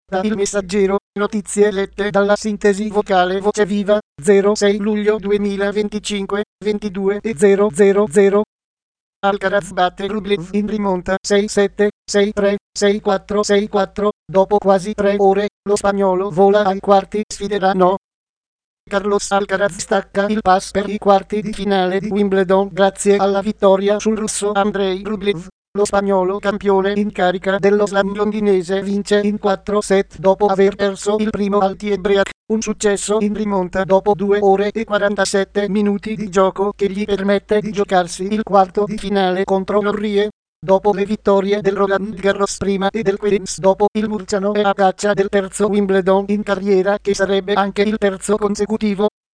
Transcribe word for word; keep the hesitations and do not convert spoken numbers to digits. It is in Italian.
Da Il Messaggero, notizie lette dalla sintesi vocale Voce Viva, zero sei luglio duemilaventicinque, ventidue e zero zero zero. Alcaraz batte Rublev in rimonta sei sette, sei tre, sei quattro, sei quattro, dopo quasi tre ore, lo spagnolo vola ai quarti, sfiderà no. Carlos Alcaraz stacca il pass per i quarti di finale di Wimbledon grazie alla vittoria sul russo Andrei Rublev. Lo spagnolo campione in carica dello slam londinese vince in quattro set dopo aver perso il primo al tie-break, un successo in rimonta dopo due ore e quarantasette minuti di gioco che gli permette di giocarsi il quarto di finale contro Norrie. Dopo le vittorie del Roland Garros prima e del Queens dopo, il murciano è a caccia del terzo Wimbledon in carriera che sarebbe anche il terzo consecutivo.